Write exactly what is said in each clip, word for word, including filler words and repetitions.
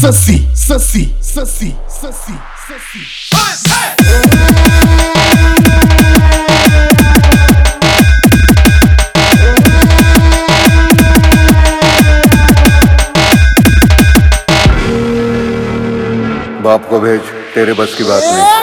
Sassi, Sassi, Sassi, Sassi, Sassi. बाप को भेज, तेरे बस की बात नहीं।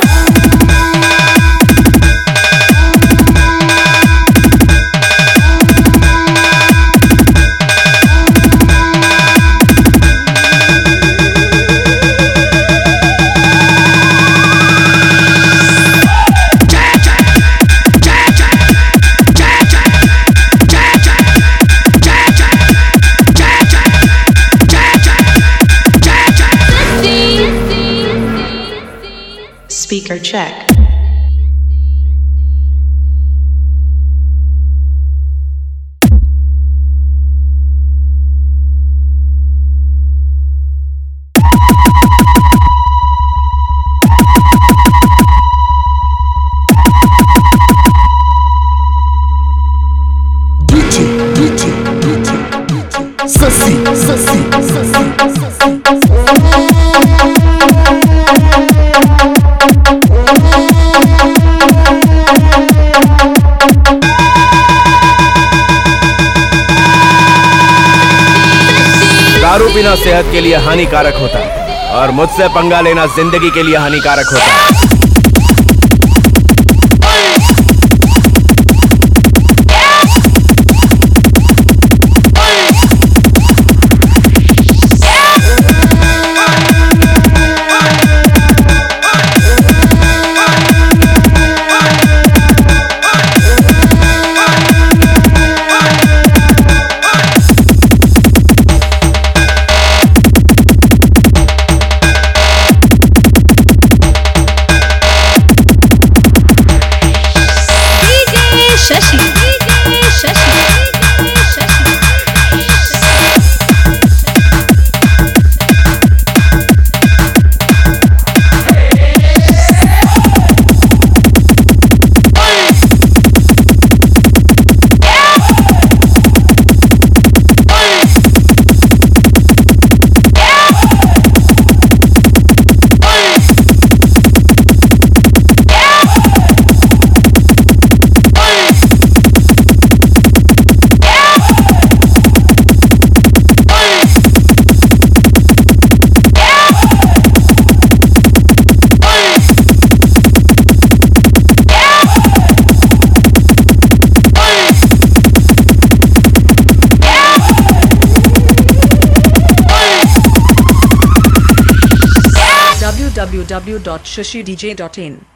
Speaker check. D J, D J, D J, D J. Sassi, Sassi, Sassi, Sassi. दारू पीना सेहत के लिए हानिकारक होता है और मुझसे पंगा लेना जिंदगी के लिए हानिकारक होता है। Shashi, Shashi, Shashi. w w w dot shashi d j dot in